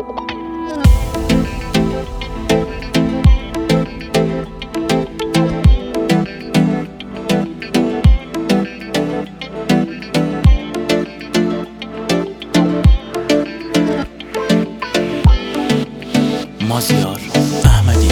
مازیار احمدی.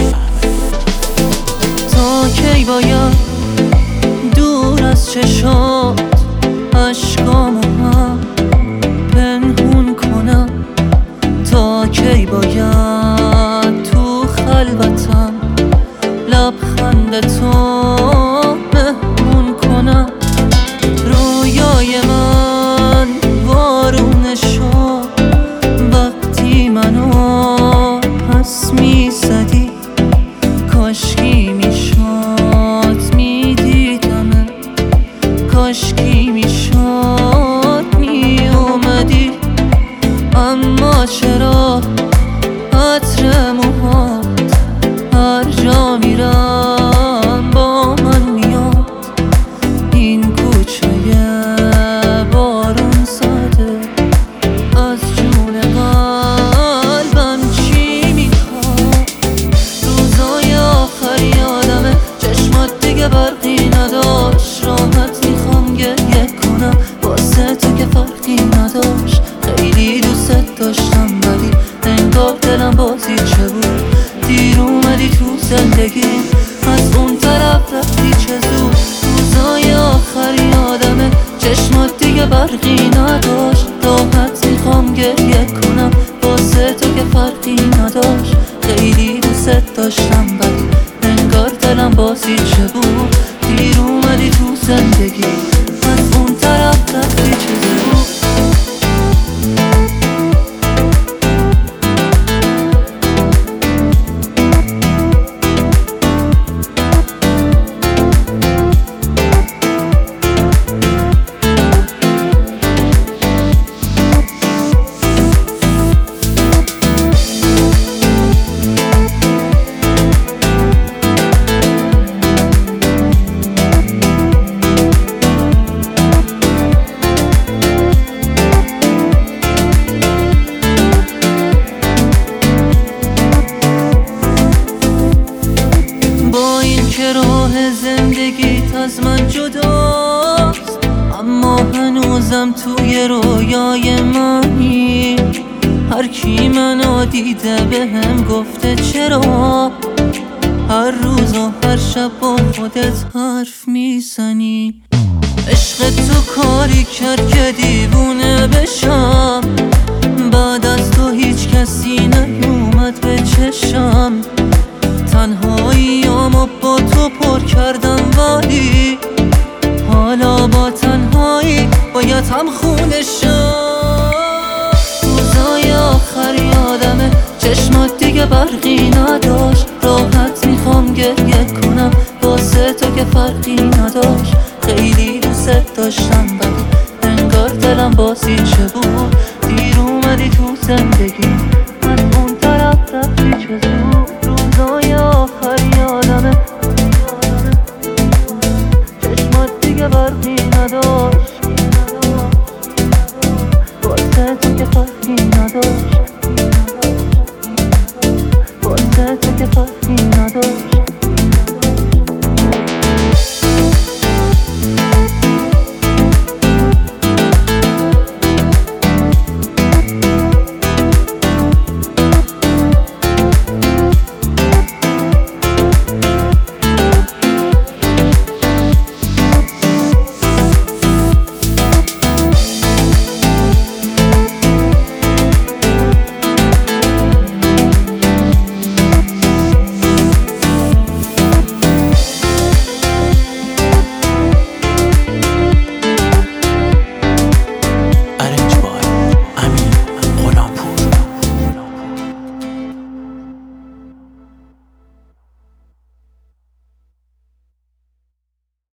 تا کی باید دور از چشات عشقامو هم پنهون کنم؟ تا کی باید تو خلوتم لبخند تو مهمون کنم؟ رویای من وارونه شد وقتی منو پس میزدی. کاشکی میشد میدیدمه، کاشکی میشد میومدی. اما چرا عطر موهات هر جا میرم با من میاد؟ این کوچه بارون زده از جون قلبم چی میخواد؟ روزای آخر یادمه چشمات دیگه برقی نداشت. راحت میخوام گریه کنم واسه تو که فرقی نداشت. خیلی دوست داشتم ولی انگار دلم بازیچه بود. دیر اومدی تو زندگی از اون طرف رفتی چه زود. روزای آخر یادمه چشمات دیگه برقی نداشت. راحت میخوام گریه کنم واسه تو که فرقی نداشت. خیلی دوست داشتم ولی انگار دلم بازیچه بود. دیر اومدی تو زندگی از اون طرف رفتی چه زود. که راه زندگیت از من جداست اما هنوزم توی رویای منی. هر کی منو دیده بهم گفته چرا هر روز و هر شب با خودت حرف میزنی. عشق تو کاری کرد که دیوونه بشم. بعد از تو هیچ کسی نیومد به چشم. تنهاییامو با تو پر کردم ولی حالا با تنهایی باید هم خونه شم. روزای آخر یادمه چشمات دیگه برقی نداشت. راحت میخوام گریه کنم واسه تو که فرقی نداشت. خیلی دوست داشتم ولی انگار دلم بازیچه بود. دیر اومدی تو زندگی از اون طرف رفتی چه زود. روزای آخر یادمه چشمات دیگه برقی نداشت. واسه تو که فرقی نداشت.